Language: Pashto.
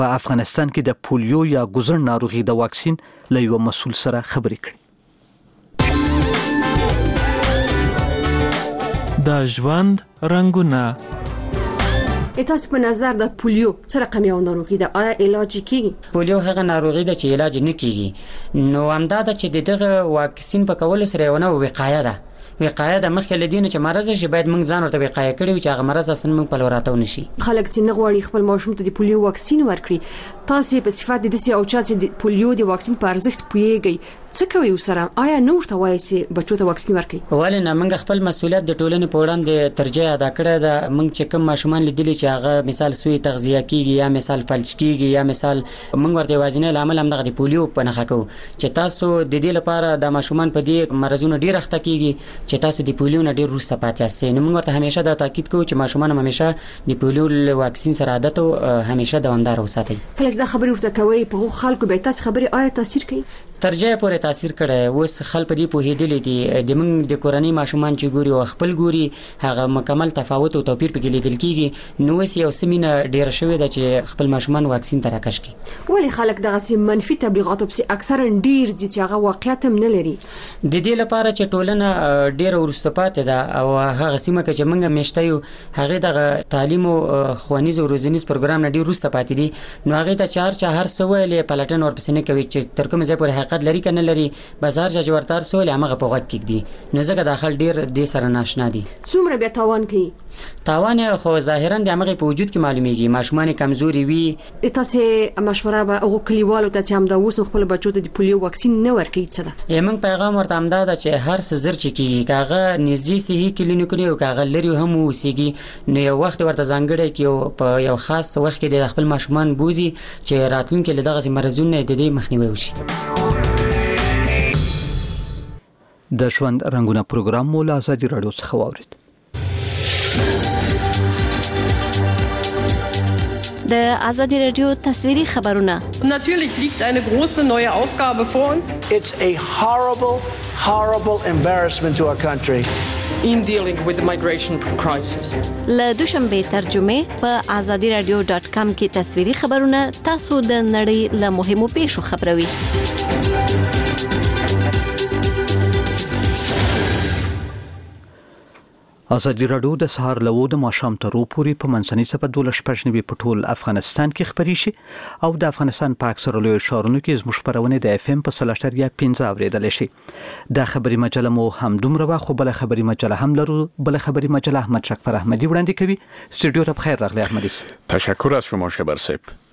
په افغانستان کې د پولیو یا ګوزڼ ناروغي د واکسین له یو مسؤل سره خبرې کړې. د ژوند رنگونه. تاسو په نظر د پولیو څه رقم یو ناروغي ده؟ آیا علاج کیږي؟ پولیو هغه ناروغي ده چې علاج نه کیږي. نو همدا ده چې دغه واکسین په کولو سره یو نه وقایه ده. وقایه د مخکې لدینه چې مرز شي باید موږ ځان ورته وقایه کړی چې هغه مرز اصلا موږ په لوراتو نشي. خلک چې نه غواړي خپل ماشوم ته د پولیو واکسین ورکړي، تاسو په صفات د دې او چا چې د پولیو د واکسین په ارزښت پوهیږئ، څه کوي وسره؟ آیا نو ورته وایي چې بچو ته واکسین ورکړي؟ ولې موږ خپل مسؤلیت د ټولنې په وړاندې ترجیح ادا کړی ده. موږ چې کوم ماشومان لیدلي چې هغه مثال سوی تغذیه کیږي یا مثال فلج کیږي یا مثال موږ ورته وازنه لامل هم دغه د پولیو په نښه کوو چې تاسو د دې لپاره د ماشومان په دې مرزونو ډیر اخته کیږي چې تاسو د پولیو نه ډیر وروسته پاتې یاست. نو موږ ورته همیشه دا تاکید کوو چې ماشومان همیشه د پولیو واکسین سره عادت او همیشه دوامدار وساتئ. کله دا خبرې ورته کوي په خلکو به تاسو خبرې آیا تاثیر کوي؟ ترجیح پورې تاثیر کړي. اوس خلک په دې پوهېدلي دي د موږ د کورنۍ ماشومان چې ګوري او خپل ګوري هغه مکمل تفاوت او توپیر پکې لیدل کیږي. نو اوس یو سمینه ډیر شوې ده چې خپل ماشومان واکسین ته راکش کړي. ولې خلک دغه منفي تبلیغات په اکثرا ډیر دي چې هغه واقعیت هم نه لري؟ د دې لپاره چې ټولنه ډیر ورسته پاتې ده او هغه سیمه کې چې موږ مشته یو هغه د تعلیم او ښوونیز او روزنیز پروګرام نه ډیر ورسته پاتې دي. نو هغه ته چار هر څه ویلې پلټن ورپسې نه کوي چې تر کومه ځای پورې حقیقت لري کنه لري. بازار چې ورتار سوال هغه په وخت کې دي. نو ځکه داخل ډیر د سره ناشنا دي. څومره به تاوان کوي؟ تاوان خو ظاهرا د هغه په وجود کې معلومیږي. ماشومان کمزوري وي. تاسو مشوره به او کلیوالو ته چې هم دا اوس خپل بچو ته د پولیو واکسین نه ورکړي څه ده؟ یمن پیغام ورته امدا ده چې هر څه زر چې کیږي کاغه نږدې صحي کلینیکونه او کاغه لري هم وسیږي. نو یو وخت ورته ځانګړی کې په یو خاص وخت کې د خپل ماشومان بوزي چې راتلونکي له دغه مرزونو د دې مخنیوي وشي. د ژوند رنگونه پروګرام مو له آزادي رادیو څخه واورید. د آزادي رادیو تصویري خبرونه. Natürlich liegt eine große neue Aufgabe vor uns. It's a horrible embarrassment to our country. In dealing with the migration crisis. له دوشنبه ترجمه په azadiradio.com کې تصویري خبرونه تاسو د نړۍ له مهمو پیښو خبروي. آزادي رادیو د سهار له وو د ماښام تر پورې په منځنۍ صفه 12 په ټول افغانستان کې خبري شي او د افغانستان په اکثره لوی ښارونو کې زموږ خبرونه د FM په 3.15 اوریدل شي. دا خبري مجله مو هم دومره خو بل خبري مجله هم لرو. بل خبري مجله احمد شکفر احمدی وړاندې کوي. استودیو ته بخیر راغلی احمدی. تشکر از شما شبر صاحب.